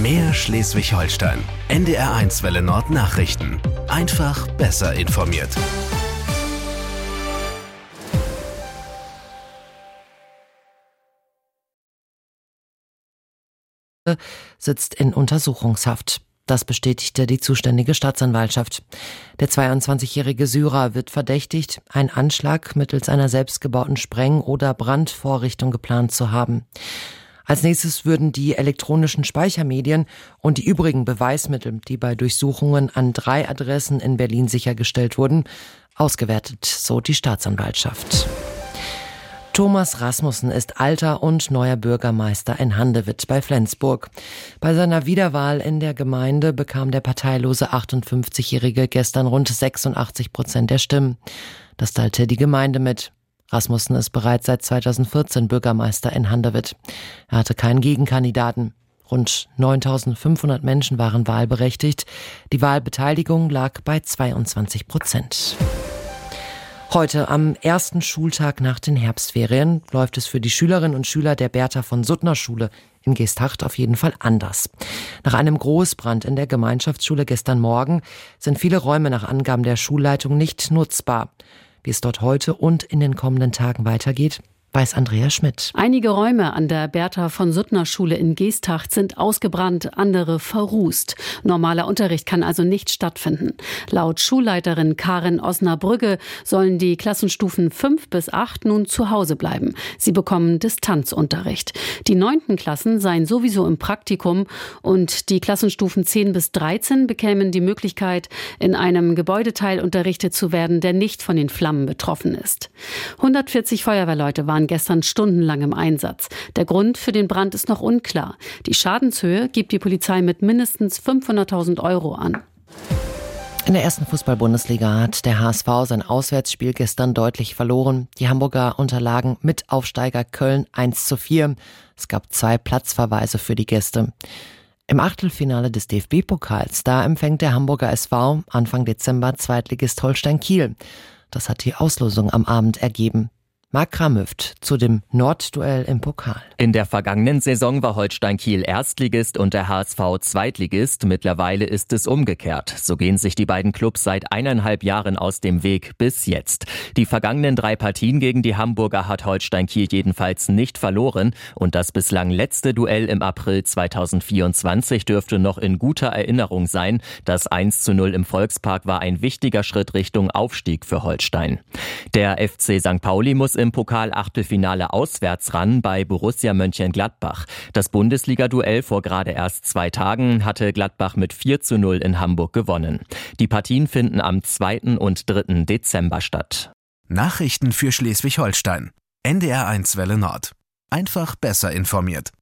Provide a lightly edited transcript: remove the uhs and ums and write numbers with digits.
Mehr Schleswig-Holstein. NDR1 Welle Nord Nachrichten. Einfach besser informiert. Sitzt in Untersuchungshaft. Das bestätigte die zuständige Staatsanwaltschaft. Der 22-jährige Syrer wird verdächtigt, einen Anschlag mittels einer selbstgebauten Spreng- oder Brandvorrichtung geplant zu haben. Als nächstes würden die elektronischen Speichermedien und die übrigen Beweismittel, die bei Durchsuchungen an 3 Adressen in Berlin sichergestellt wurden, ausgewertet, so die Staatsanwaltschaft. Thomas Rasmussen ist alter und neuer Bürgermeister in Handewitt bei Flensburg. Bei seiner Wiederwahl in der Gemeinde bekam der parteilose 58-Jährige gestern rund 86% der Stimmen. Das teilte die Gemeinde mit. Rasmussen ist bereits seit 2014 Bürgermeister in Handewitt. Er hatte keinen Gegenkandidaten. Rund 9.500 Menschen waren wahlberechtigt. Die Wahlbeteiligung lag bei 22%. Heute, am ersten Schultag nach den Herbstferien, läuft es für die Schülerinnen und Schüler der Bertha-von-Suttner-Schule in Geesthacht auf jeden Fall anders. Nach einem Großbrand in der Gemeinschaftsschule gestern Morgen sind viele Räume nach Angaben der Schulleitung nicht nutzbar. Wie es dort heute und in den kommenden Tagen weitergeht, weiß Andrea Schmidt. Einige Räume an der Bertha-von-Suttner-Schule in Geesthacht sind ausgebrannt, andere verrußt. Normaler Unterricht kann also nicht stattfinden. Laut Schulleiterin Karin Osnabrügge sollen die Klassenstufen 5 bis 8 nun zu Hause bleiben. Sie bekommen Distanzunterricht. Die 9. Klassen seien sowieso im Praktikum und die Klassenstufen 10 bis 13 bekämen die Möglichkeit, in einem Gebäudeteil unterrichtet zu werden, der nicht von den Flammen betroffen ist. 140 Feuerwehrleute waren gestern stundenlang im Einsatz. Der Grund für den Brand ist noch unklar. Die Schadenshöhe gibt die Polizei mit mindestens 500.000 € an. In der ersten Fußball-Bundesliga hat der HSV sein Auswärtsspiel gestern deutlich verloren. Die Hamburger unterlagen mit Aufsteiger Köln 1:4. Es gab 2 Platzverweise für die Gäste. Im Achtelfinale des DFB-Pokals, da empfängt der Hamburger SV Anfang Dezember Zweitligist Holstein Kiel. Das hat die Auslosung am Abend ergeben. Marc Kramhüft zu dem Nordduell im Pokal. In der vergangenen Saison war Holstein Kiel Erstligist und der HSV Zweitligist. Mittlerweile ist es umgekehrt. So gehen sich die beiden Clubs seit 1,5 Jahren aus dem Weg bis jetzt. Die vergangenen 3 Partien gegen die Hamburger hat Holstein Kiel jedenfalls nicht verloren. Und das bislang letzte Duell im April 2024 dürfte noch in guter Erinnerung sein. Das 1:0 im Volkspark war ein wichtiger Schritt Richtung Aufstieg für Holstein. Der FC St. Pauli muss im Pokal-Achtelfinale auswärts ran bei Borussia Mönchengladbach. Das Bundesliga-Duell vor gerade erst 2 Tagen hatte Gladbach mit 4:0 in Hamburg gewonnen. Die Partien finden am 2. und 3. Dezember statt. Nachrichten für Schleswig-Holstein. NDR1 Welle Nord. Einfach besser informiert.